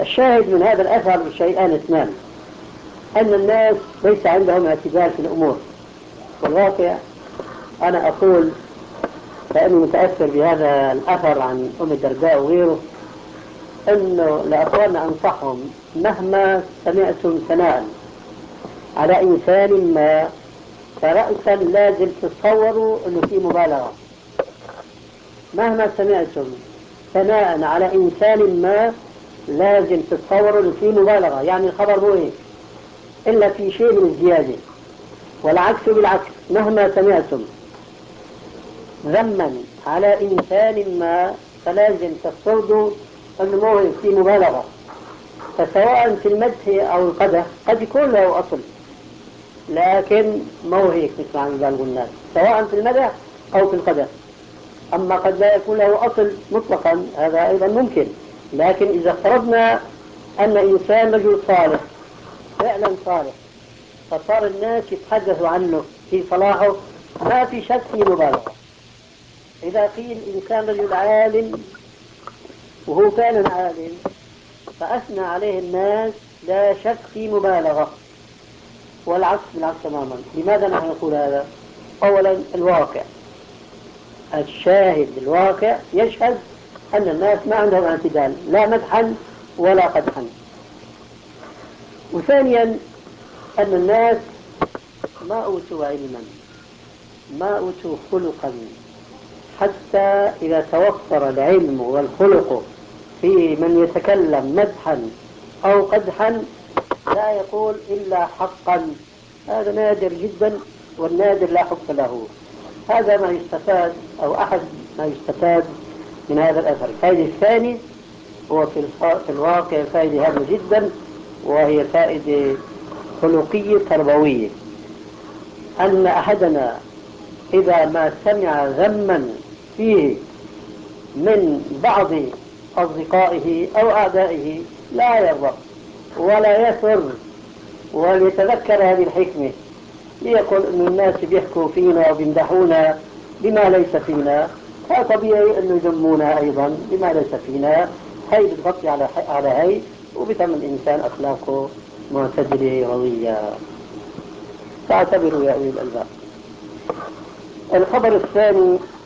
الشاهد من هذا الأثر شيئان اثنان: أن الناس ليس عندهم اعتدال في الأمور. والواقع أنا أقول لأني متأثر بهذا الأثر عن أم الدرداء وغيره، أنه لأخواننا أنصحهم مهما سمعتم ثناء على إنسان ما فرأسا لازم تتصوروا أنه في مبالغة. مهما سمعتم ثناء على إنسان ما لازم تتصوروا أنه في مبالغة، يعني الخبر مو هيك إلا في شيء من الزيادة. والعكس بالعكس، مهما سمعتم ذما على إنسان ما فلازم تفترضوا أنه مو هيك في مبالغة. فسواء في المدح أو القدح قد يكون له أصل، لكن مو هيك مثل ما قالوا الناس، سواء في المدح أو في القدح. أما قد لا يكون له أصل مطلقا، هذا أيضا ممكن. لكن إذا افترضنا أن إنسان رجل صالح فعلا صالح، فصار الناس يتحدثوا عنه في صلاحه، ما في شك في مبالغة. إذا قيل إنسان رجل عالم وهو فعلا عالم فأثنى عليه الناس، لا شك في مبالغة. والعكس بالعكس تماما. لماذا نحن نقول هذا؟ أولا الواقع، الشاهد الواقع يشهد أن الناس ما عندهم اعتدال، لا مدحا ولا قدحا. وثانيا أن الناس ما أوتوا علما، ما أوتوا خلقا، حتى إذا توفر العلم والخلق في من يتكلم مدحا أو قدحا لا يقول إلا حقا. هذا نادر جدا، والنادر لا حق له. هذا ما يستفاد أو أحد ما يستفاد من هذا الأثر. الفائدة الثاني هو في الواقع فائدة هامة جدا، وهي فائدة خلقية تربوية. أن أحدنا إذا ما سمع ذما فيه من بعض أصدقائه أو أعدائه لا يرضى ولا يسر، وليتذكر هذه الحكمة، ليقول أن الناس بيحكوا فينا وبيمدحونا بما ليس فينا، فطبيعي أنه يذمونا أيضا بما ليس فينا. هي بتغطي على هي، وبتم الإنسان أخلاقه معتدلة رضية. فاعتبروا يا أولي الألباب. الخبر الثاني